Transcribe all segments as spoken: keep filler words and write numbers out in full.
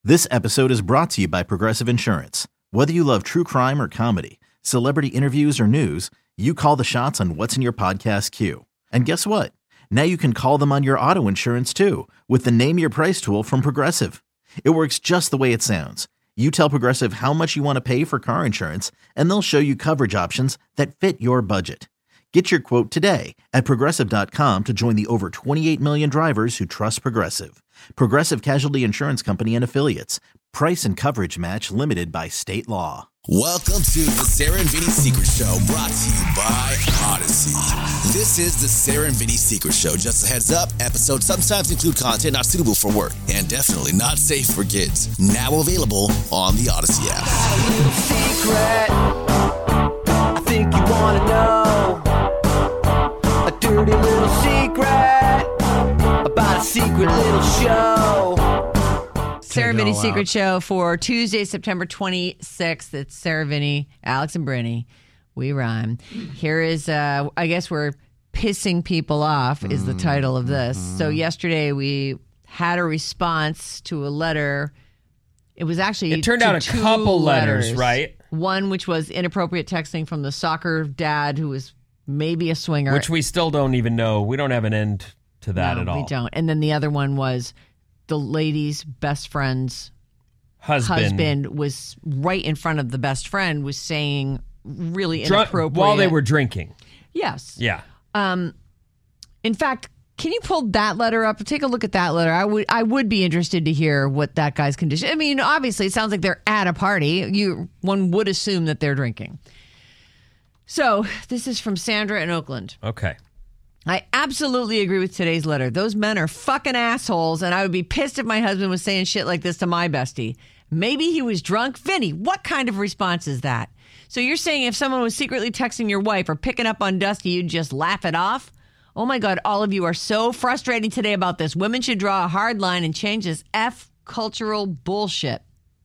This episode is brought to you by Progressive Insurance. Whether you love true crime or comedy, celebrity interviews or news, you call the shots on what's in your podcast queue. And guess what? Now you can call them on your auto insurance too with the Name Your Price tool from Progressive. It works just the way it sounds. You tell Progressive how much you want to pay for car insurance, and they'll show you coverage options that fit your budget. Get your quote today at Progressive dot com to join the over twenty-eight million drivers who trust Progressive. Progressive Casualty Insurance Company and Affiliates. Price and coverage match limited by state law. Welcome to the Sarah and Vinny Secret Show, brought to you by Odyssey. This is the Sarah and Vinny Secret Show. Just a heads up, episodes sometimes include content not suitable for work and definitely not safe for kids. Now available on the Odyssey app. Got a little secret I think you want to know. A dirty little secret about a secret little show. Sarah Vinny Secret Show for Tuesday, September twenty-sixth. It's Sarah Vinny, Alex and Brinny. We rhyme. Here is, uh, I guess we're pissing people off is the title of this. Mm-hmm. So yesterday we had a response to a letter. It was actually It turned out a couple letters, letters, right? One which was inappropriate texting from the soccer dad who was maybe a swinger. Which we still don't even know. We don't have an end to that no, at all. we don't. And then the other one was the lady's best friend's husband. husband was right in front of the best friend was saying really Drunk, inappropriate. while they were drinking. Yes. Yeah. Um, in fact, can you pull that letter up? Take a look at that letter. I would I would be interested to hear what that guy's condition. I mean, obviously, it sounds like they're at a party. You one would assume that they're drinking. So this is from Sandra in Oakland. Okay. I absolutely agree with today's letter. Those men are fucking assholes, and I would be pissed if my husband was saying shit like this to my bestie. Maybe he was drunk. Vinny, what kind of response is that? So you're saying if someone was secretly texting your wife or picking up on Dusty, you'd just laugh it off? Oh my God, all of you are so frustrating today about this. Women should draw a hard line and change this F cultural bullshit.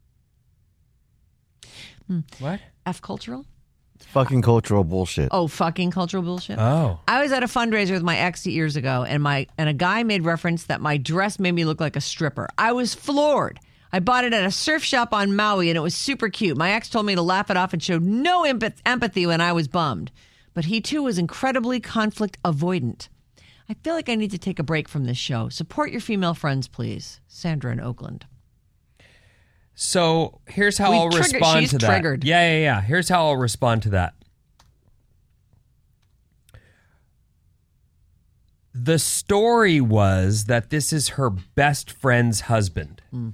Hmm. What? F cultural? Fucking cultural bullshit. Oh, fucking cultural bullshit. Oh. I was at a fundraiser with my ex years ago, and my and a guy made reference that my dress made me look like a stripper. I was floored. I bought it at a surf shop on Maui, and it was super cute. My ex told me to laugh it off and showed no empath- empathy when I was bummed. But he, too, was incredibly conflict avoidant. I feel like I need to take a break from this show. Support your female friends, please. Sandra in Oakland. So here's how We I'll trigger- respond she's to that. triggered. Yeah, yeah, yeah. Here's how I'll respond to that. The story was that this is her best friend's husband. Mm.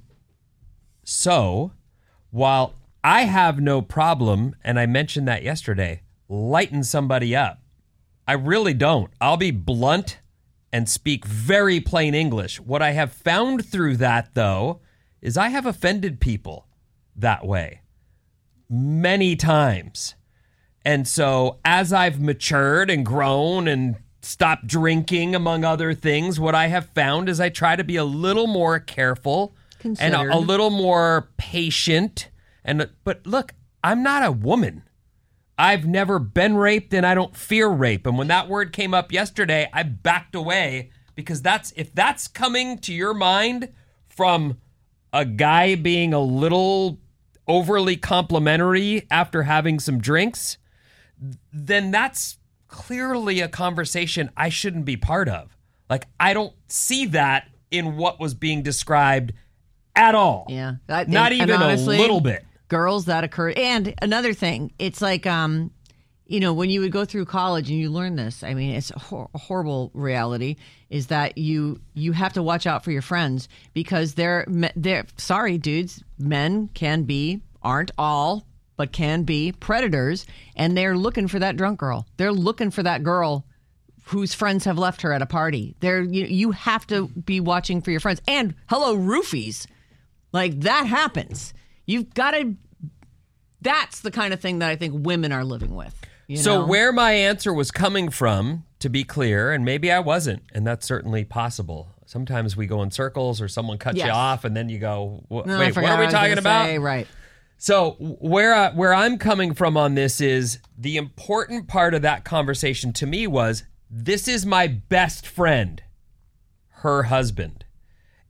So while I have no problem, and I mentioned that yesterday, lighten somebody up, I really don't. I'll be blunt and speak very plain English. What I have found through that, though, is I have offended people that way many times. And so as I've matured and grown and stopped drinking, among other things, what I have found is I try to be a little more careful and a, a little more patient. And but look, I'm not a woman. I've never been raped and I don't fear rape. And when that word came up yesterday, I backed away because that's if that's coming to your mind from a guy being a little overly complimentary after having some drinks, then that's clearly a conversation I shouldn't be part of. Like, I don't see that in what was being described at all. Yeah. I, Not and, even and honestly, a little bit. Girls, that occur. And another thing, it's like, um, you know, when you would go through college and you learn this, I mean, it's a, hor- a horrible reality, is that you you have to watch out for your friends because they're, they're, sorry, dudes, men can be, aren't all, but can be predators, and they're looking for that drunk girl. They're looking for that girl whose friends have left her at a party. They're, you, you have to be watching for your friends. And hello, roofies. Like, that happens. You've got to, that's the kind of thing that I think women are living with. You so know? where my answer was coming from, to be clear, and maybe I wasn't, and that's certainly possible. Sometimes we go in circles or someone cuts Yes. you off and then you go, wait, No, I what forgot are we what I was talking gonna about? say, right. So where I, where I'm coming from on this is the important part of that conversation to me was, this is my best friend, her husband.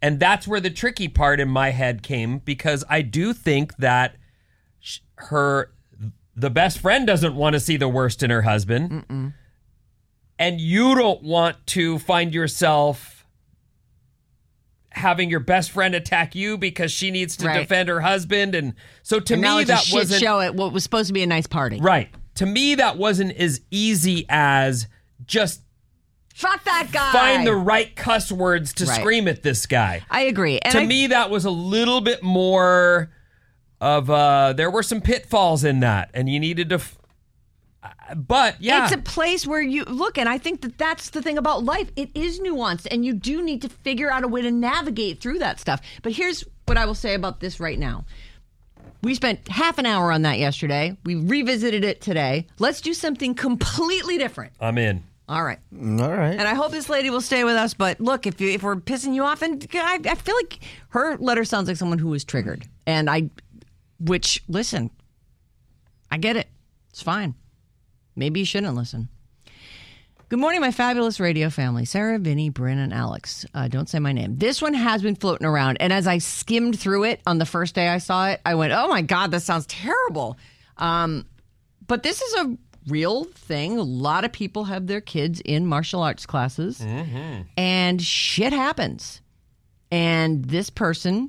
And that's where the tricky part in my head came, because I do think that sh- her, the best friend doesn't want to see the worst in her husband. Mm-mm. And you don't want to find yourself having your best friend attack you because she needs to Right. defend her husband. And so to And now me, it's a that shit wasn't show at what was supposed to be a nice party. right. To me, that wasn't as easy as just Fuck that guy. find the right cuss words to Right. scream at this guy. I agree. And to I, me, that was a little bit more of uh there were some pitfalls in that, and you needed to. F- but yeah, it's a place where you look, and I think that that's the thing about life. It is nuanced, and you do need to figure out a way to navigate through that stuff. But here's what I will say about this right now. We spent half an hour on that yesterday. We revisited it today. Let's do something completely different. I'm in. All right. All right. And I hope this lady will stay with us. But look, if you, if we're pissing you off, and I, I feel like her letter sounds like someone who was triggered. And I, which, listen, I get it. It's fine. Maybe you shouldn't listen. Good morning, my fabulous radio family. Sarah, Vinny, Bryn, and Alex. Uh, don't say my name. This one has been floating around. And as I skimmed through it on the first day I saw it, I went, oh my God, this sounds terrible. Um, but this is a real thing. A lot of people have their kids in martial arts classes, Mm-hmm. and shit happens. And this person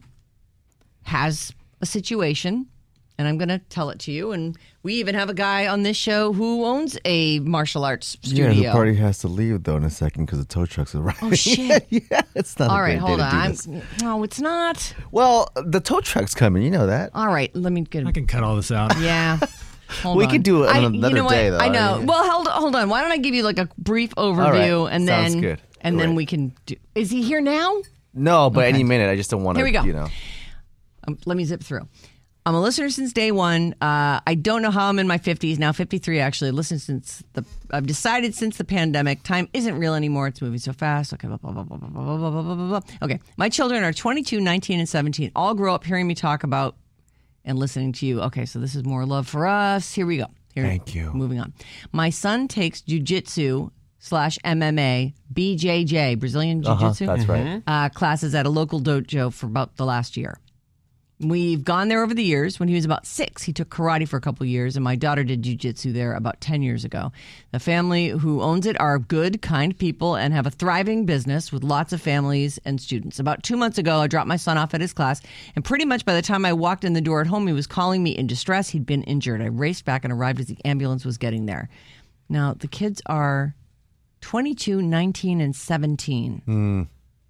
has a situation, and I'm going to tell it to you. And we even have a guy on this show who owns a martial arts studio. Yeah, the party has to leave though in a second because the tow trucks are arriving. Oh, shit. Yeah, it's not All a right, great hold day on. to do I'm, this. no, it's not. Well, the tow truck's coming. You know that. All right, let me get. I can cut all this out. Yeah. Hold We on. could do it I- on another you know day, what? though. I know. I mean- Well, hold hold on. Why don't I give you like a brief overview, right. and Sounds then good. and then Great. we can do. Is he here now? No, but Okay. any minute. I just don't want to. Here we go. You know. Um, let me zip through. I'm a listener since day one. Uh, I don't know how I'm in my fifties now, fifty-three actually. Listened since the. I've decided since the pandemic, time isn't real anymore. It's moving so fast. Okay, blah blah blah blah blah blah blah blah blah blah. Okay, my children are twenty-two, nineteen, and seventeen. All grow up hearing me talk about and listening to you. Okay, so this is more love for us. Here we go. Here, Thank you. Moving on. My son takes jujitsu slash M M A, B J J, Brazilian Uh-huh, jiu-jitsu. that's right. Uh, classes at a local dojo for about the last year. We've gone there over the years. When he was about six, he took karate for a couple years, and my daughter did jiu-jitsu there about ten years ago. The family who owns it are good, kind people and have a thriving business with lots of families and students. About two months ago, I dropped my son off at his class, and pretty much by the time I walked in the door at home, he was calling me in distress. He'd been injured. I raced back and arrived as the ambulance was getting there. Now, the kids are twenty-two, nineteen, and seventeen. Mm.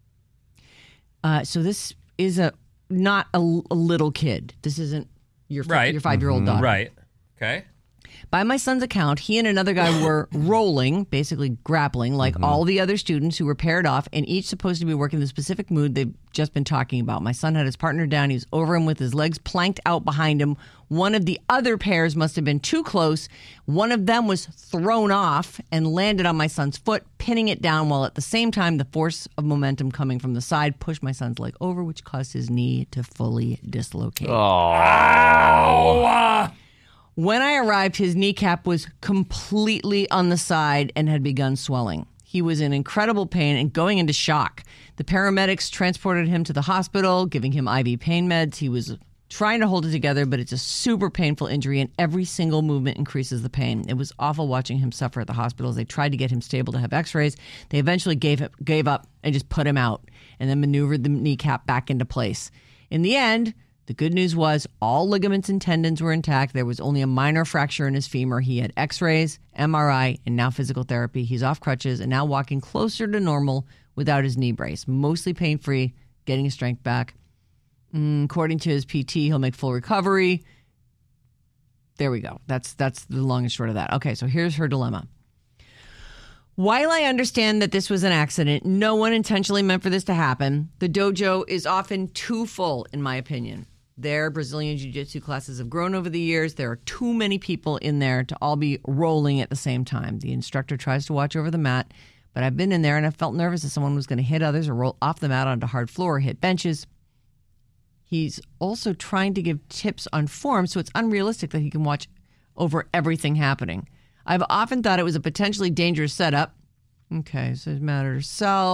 Uh, so this is a not a, a little kid. This isn't your fi- Right. your five year old daughter. Right. Okay. By my son's account, he and another guy were rolling, basically grappling, like all the other students who were paired off, and each supposed to be working the specific mood they've just been talking about. My son had his partner down. He was over him with his legs planked out behind him. One of the other pairs must have been too close. One of them was thrown off and landed on my son's foot, pinning it down, while at the same time, the force of momentum coming from the side pushed my son's leg over, which caused his knee to fully dislocate. Ow! When I arrived, his kneecap was completely on the side and had begun swelling. He was in incredible pain and going into shock. The paramedics transported him to the hospital, giving him I V pain meds. He was trying to hold it together, but it's a super painful injury, and every single movement increases the pain. It was awful watching him suffer at the hospital. They tried to get him stable to have x-rays. They eventually gave, gave up and just put him out and then maneuvered the kneecap back into place. In the end, the good news was all ligaments and tendons were intact. There was only a minor fracture in his femur. He had x-rays, M R I, and now physical therapy. He's off crutches and now walking closer to normal without his knee brace. Mostly pain-free, getting his strength back. Mm, according to his P T, he'll make full recovery. There we go. That's that's the long and short of that. Okay, so here's her dilemma. While I understand that this was an accident, no one intentionally meant for this to happen. The dojo is often too full, in my opinion. Their Brazilian Jiu-Jitsu classes have grown over the years. There are too many people in there to all be rolling at the same time. The instructor tries to watch over the mat, but I've been in there and I felt nervous that someone was going to hit others or roll off the mat onto hard floor or hit benches. He's also trying to give tips on form, so it's unrealistic that he can watch over everything happening. I've often thought it was a potentially dangerous setup. Okay, so it's matter herself.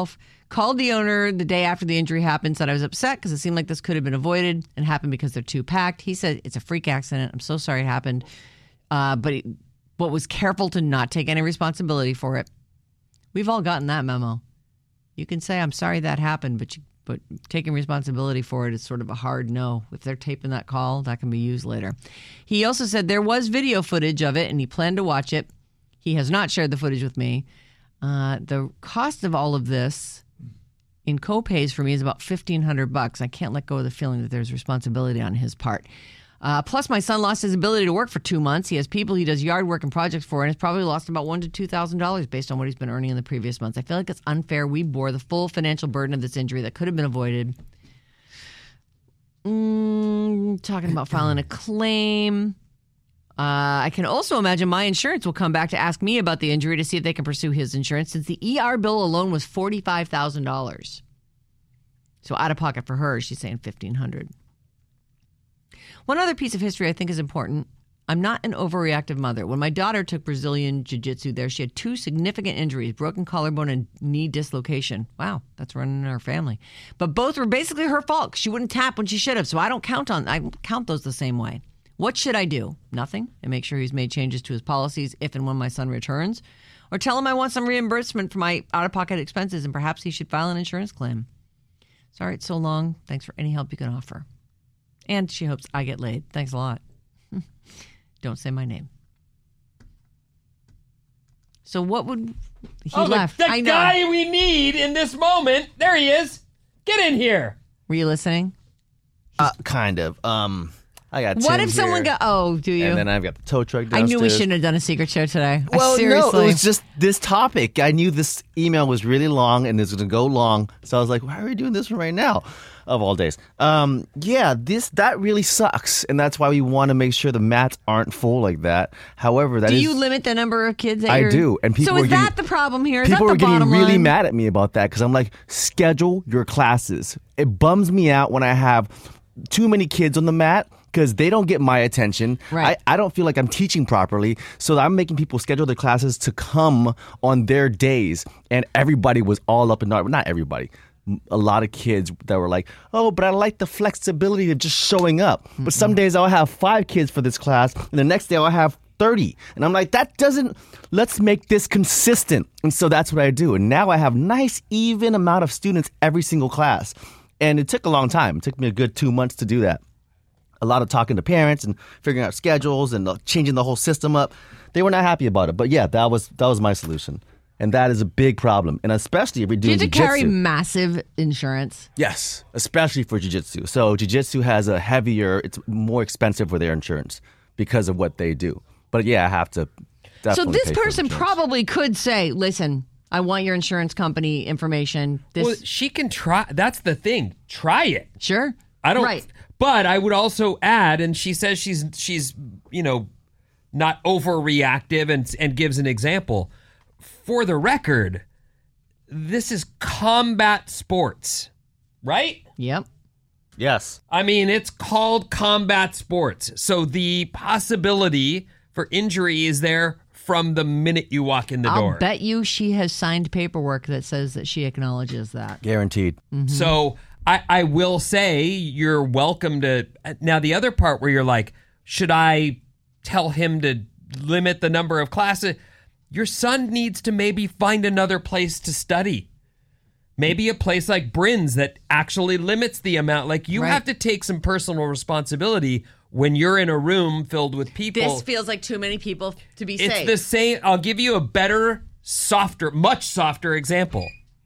Called the owner the day after the injury happened, said I was upset because it seemed like this could have been avoided and happened because they're too packed. He said it's a freak accident. I'm so sorry it happened. Uh, but, he, but was careful to not take any responsibility for it. We've all gotten that memo. You can say, I'm sorry that happened, but you, but taking responsibility for it is sort of a hard no. If they're taping that call, that can be used later. He also said there was video footage of it and he planned to watch it. He has not shared the footage with me. Uh, the cost of all of this in co-pays for me is about fifteen hundred bucks. I can't let go of the feeling that there's responsibility on his part. Uh, plus, my son lost his ability to work for two months. He has people he does yard work and projects for, and has probably lost about one to two thousand dollars based on what he's been earning in the previous months. I feel like it's unfair. We bore the full financial burden of this injury that could have been avoided. Mm, talking about filing a claim. Uh, I can also imagine my insurance will come back to ask me about the injury to see if they can pursue his insurance, since the E R bill alone was forty-five thousand dollars. So out of pocket for her, she's saying fifteen hundred dollars. One other piece of history I think is important. I'm not an overreactive mother. When my daughter took Brazilian Jiu-Jitsu there, she had two significant injuries, broken collarbone and knee dislocation. Wow, that's running in our family. But both were basically her fault. She wouldn't tap when she should have, so I don't count on I count those the same way. What should I do? Nothing. And make sure he's made changes to his policies if and when my son returns. Or tell him I want some reimbursement for my out-of-pocket expenses and perhaps he should file an insurance claim. Sorry it's so long. Thanks for any help you can offer. And she hopes I get laid. Thanks a lot. Don't say my name. So what would... He oh, left. the, the I know. guy we need in this moment. There he is. Get in here. Were you listening? Uh, kind of. Um, I got. What Tim if someone here, got... Oh, do you? And then I've got the tow truck I downstairs. knew we shouldn't have done a secret show today. I Well, seriously. no, it was just this topic. I knew this email was really long and it was going to go long, so I was like, "Why are we doing this one right now?" Of all days, um, yeah, this that really sucks, and that's why we want to make sure the mats aren't full like that. However, that do is, you limit the number of kids that I you're... do, and people So were is getting, that the problem here? Is people that were the getting bottom really line? mad at me about that because I'm like, schedule your classes. It bums me out when I have too many kids on the mat because they don't get my attention. Right. I, I don't feel like I'm teaching properly, so I'm making people schedule their classes to come on their days, and everybody was all up in arms. Not everybody. A lot of kids that were like, oh, but I like the flexibility of just showing up. Mm-hmm. But some days I'll have five kids for this class, and the next day I'll have thirty. And I'm like, that doesn't, let's make this consistent. And so that's what I do. And now I have nice, even amount of students every single class. And it took a long time. It took me a good two months to do that. A lot of talking to parents and figuring out schedules and changing the whole system up. They were not happy about it. But yeah, that was that was my solution. And that is a big problem. And especially if you're Do doing you have to jiu-jitsu. carry massive insurance? Yes, especially for jiu-jitsu. So jiu-jitsu has a heavier, it's more expensive for their insurance because of what they do. But yeah, I have to So definitely this pay for person insurance. probably could say, listen, I want your insurance company information. This Well, she can try. That's the thing. Try it. Sure. I don't. Right. But I would also add, and she says she's she's you know not overreactive, and and gives an example. For the record, this is combat sports, right? Yep. Yes. I mean, it's called combat sports. So the possibility for injury is there from the minute you walk in the I'll door. bet you she has signed paperwork that says that she acknowledges that. Guaranteed. Mm-hmm. So I, I will say you're welcome to. Now, the other part where you're like, should I tell him to limit the number of classes? Your son needs to maybe find another place to study. Maybe a place like Bryn's that actually limits the amount. Like you Right. have to take some personal responsibility when you're in a room filled with people. This feels like too many people to be It's safe. the same. I'll give you a better, softer, much softer example.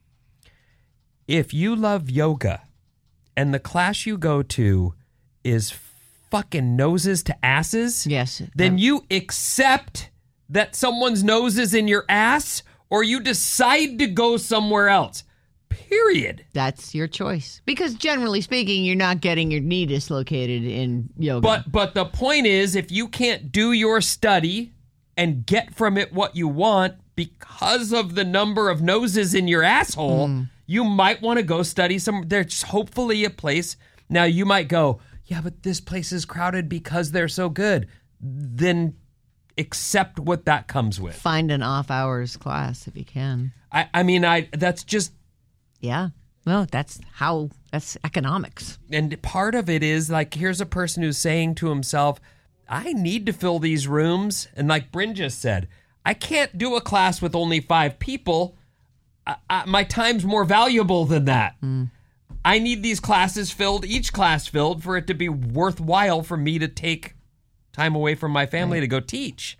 If you love yoga and the class you go to is fucking noses to asses, Yes. then Um, you accept that someone's nose is in your ass or you decide to go somewhere else. Period. That's your choice. Because generally speaking, you're not getting your knee dislocated in yoga. But but the point is, if you can't do your study and get from it what you want because of the number of noses in your asshole, Mm. you might want to go study some. There's hopefully a place. Now you might go, yeah, but this place is crowded because they're so good. Then accept what that comes with. Find an off hours class if you can. I, I mean, I that's just Yeah. No, that's how, that's economics. And part of it is like, here's a person who's saying to himself, I need to fill these rooms. And like Bryn just said, I can't do a class with only five people. I, I, my time's more valuable than that. Mm. I need these classes filled, each class filled, for it to be worthwhile for me to take time away from my family right. to go teach.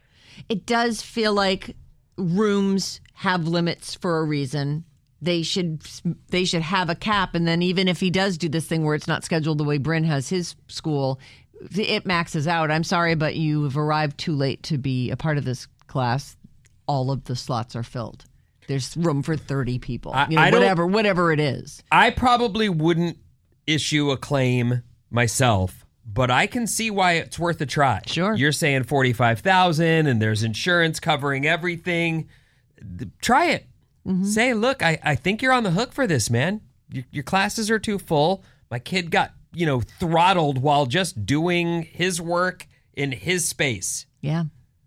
It does feel like rooms have limits for a reason. They should they should have a cap, and then even if he does do this thing where it's not scheduled the way Bryn has his school, it maxes out. I'm sorry, but you have arrived too late to be a part of this class. All of the slots are filled. There's room for thirty people. I, you know, I whatever, whatever it is. I probably wouldn't issue a claim myself, but I can see why it's worth a try. Sure. You're saying forty-five thousand dollars and there's insurance covering everything. Try it. Mm-hmm. Say, look, I, I think you're on the hook for this, man. Your, your classes are too full. My kid got, you know, throttled while just doing his work in his space. Yeah.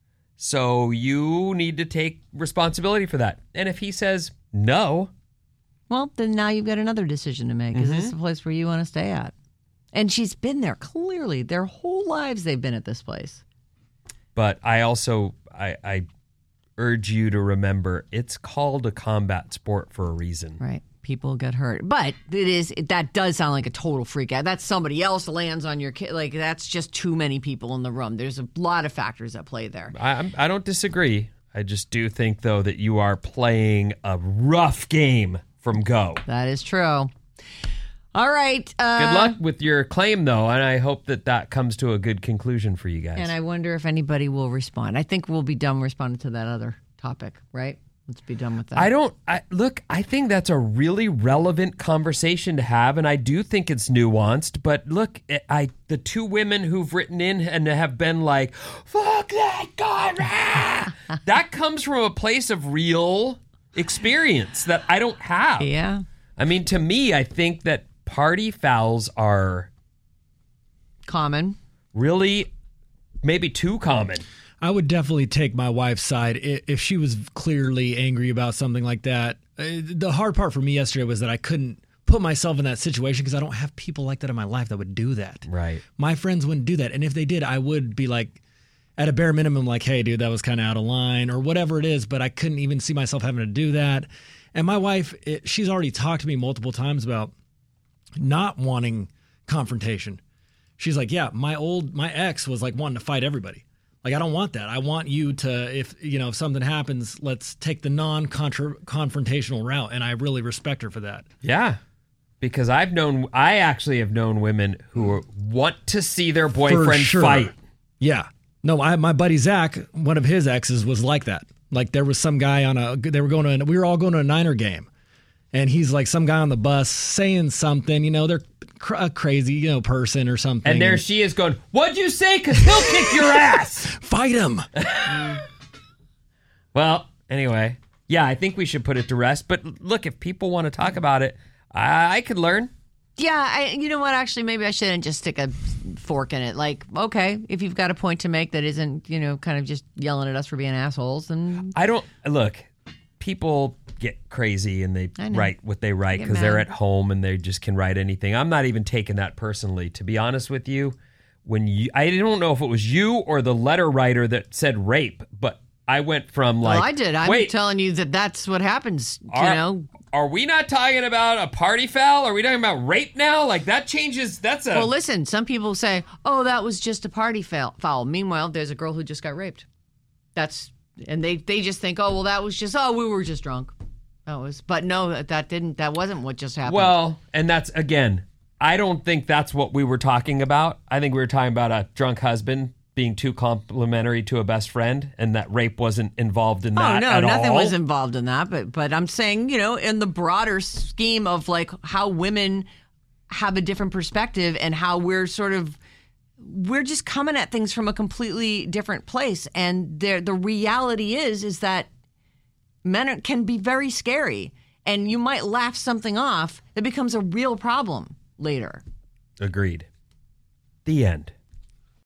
So you need to take responsibility for that. And if he says no, well, then now you've got another decision to make. Mm-hmm. Is this the place where you want to stay at? And she's been there, clearly. Their whole lives they've been at this place. But I also, I, I urge you to remember, it's called a combat sport for a reason. Right. People get hurt. But it is that does sound like a total freak out. That's somebody else lands on your kid. Like, that's just too many people in the room. There's a lot of factors at play there. I, I don't disagree. I just do think, though, that you are playing a rough game from go. That is true. All right. Uh, good luck with your claim, though, and I hope that that comes to a good conclusion for you guys. And I wonder if anybody will respond. I think we'll be done responding to that other topic, right? Let's be done with that. I don't, I, look, I think that's a really relevant conversation to have, and I do think it's nuanced, but look, I the two women who've written in and have been like, fuck that guy, that comes from a place of real experience that I don't have. Yeah. I mean, to me, I think that party fouls are common. Really, maybe too common. I would definitely take my wife's side if she was clearly angry about something like that. The hard part for me yesterday was that I couldn't put myself in that situation because I don't have people like that in my life that would do that. Right. My friends wouldn't do that. And if they did, I would be like, at a bare minimum, like, hey, dude, that was kind of out of line or whatever it is. But I couldn't even see myself having to do that. And my wife, it, she's already talked to me multiple times about not wanting confrontation. She's like, yeah, my old, my ex was like wanting to fight everybody. Like, I don't want that. I want you to, if, you know, if something happens, let's take the non-confrontational route. And I really respect her for that. Yeah. Because I've known, I actually have known women who want to see their boyfriend sure. fight. Yeah. No, I, my buddy Zach, one of his exes was like that. Like, there was some guy on a, they were going to, we were all going to a Niner game. And he's like some guy on the bus saying something, you know, they're cr- a crazy, you know, person or something. And there and, she is going, what'd you say? Because he'll kick your ass. Fight him. Well, anyway, yeah, I think we should put it to rest. But look, if people want to talk about it, I, I could learn. Yeah, I, you know what? Actually, maybe I shouldn't just stick a fork in it. Like, okay, if you've got a point to make that isn't, you know, kind of just yelling at us for being assholes, then I don't look. People get crazy and they write what they write because they're at home and they just can write anything. I'm not even taking that personally, to be honest with you. When you, I don't know if it was you or the letter writer that said rape, but I went from like, well, I did. I'm wait, telling you that that's what happens. Are, you know, are we not talking about a party foul? Are we talking about rape now? Like, that changes. That's a well. Listen, some people say, "Oh, that was just a party foul." foul. Meanwhile, there's a girl who just got raped. That's and they they just think, "Oh, well, that was just oh, we were just drunk." That was, but no, that didn't. That wasn't what just happened. Well, and that's again. I don't think that's what we were talking about. I think we were talking about a drunk husband being too complimentary to a best friend, and that rape wasn't involved in that. Oh no, at nothing all. was involved in that. But but I'm saying, you know, in the broader scheme of like how women have a different perspective and how we're sort of we're just coming at things from a completely different place, and there the reality is is that men can be very scary, and you might laugh something off that becomes a real problem later. Agreed. The end.